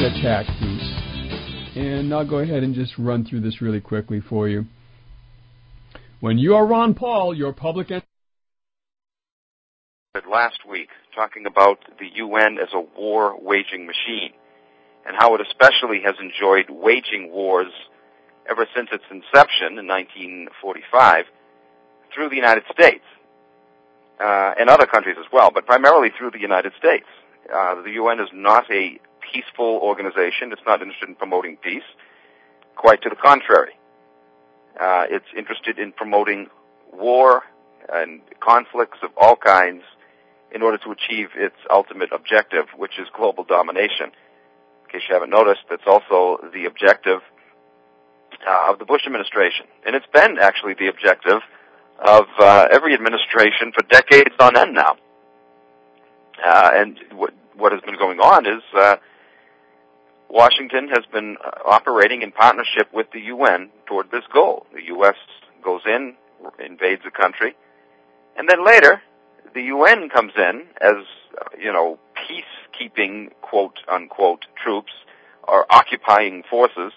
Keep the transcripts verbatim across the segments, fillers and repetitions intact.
attack peace. And I'll go ahead and just run through this really quickly for you. When you are Ron Paul, your public... En- last week, talking about the U N as a war-waging machine, and how it especially has enjoyed waging wars ever since its inception in nineteen forty-five through the United States, uh, and other countries as well, but primarily through the United States. Uh, the U N is not a peaceful organization. It's not interested in promoting peace. Quite to the contrary. Uh, it's interested in promoting war and conflicts of all kinds in order to achieve its ultimate objective, which is global domination. In case you haven't noticed, that's also the objective uh, of the Bush administration. And it's been actually the objective of uh, every administration for decades on end now. Uh, and what, what has been going on is uh, Washington has been uh, operating in partnership with the U N toward this goal. The U S goes in, invades a country, and then later the U N comes in as, uh, you know, peacekeeping, quote-unquote, troops, or occupying forces,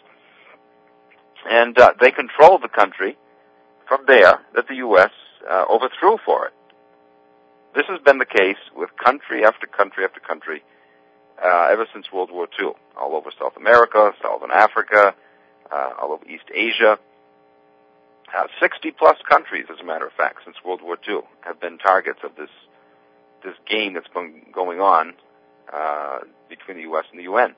and uh, they control the country from there that the U S uh, overthrew for it. This has been the case with country after country after country uh, ever since World War Two, all over South America, Southern Africa, uh, all over East Asia. Uh, sixty-plus countries, as a matter of fact, since World War Two, have been targets of this this game that's been going on uh, between the U S and the U N.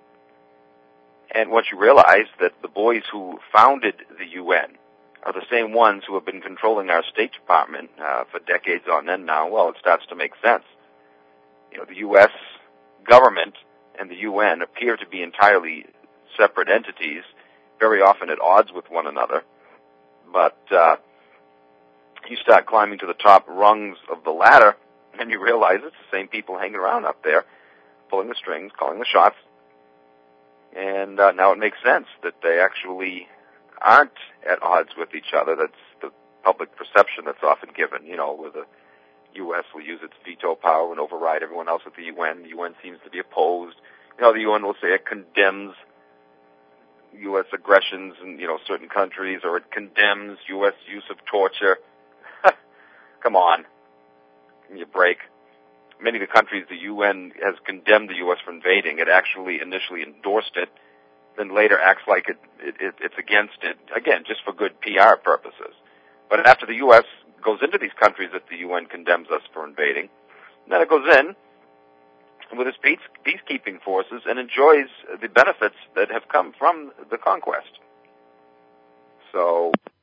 And once you realize that the boys who founded the U N are the same ones who have been controlling our State Department uh, for decades on end now, well, it starts to make sense. You know, the U S government and the U N appear to be entirely separate entities, very often at odds with one another. But uh, you start climbing to the top rungs of the ladder, and you realize it's the same people hanging around up there, pulling the strings, calling the shots. And uh, now it makes sense that they actually aren't at odds with each other. That's the public perception that's often given, you know, where the U S will use its veto power and override everyone else at the U N. The U N seems to be opposed. You know, the U N will say it condemns U S aggressions in, you know, certain countries, or it condemns U S use of torture. Come on. Give me a break. Many of the countries the U N has condemned the U S for invading, it actually initially endorsed it, then later acts like it, it, it it's against it, again, just for good P R purposes. But after the U S goes into these countries that the U N condemns us for invading, then it goes in with its peace, peacekeeping forces and enjoys the benefits that have come from the conquest. So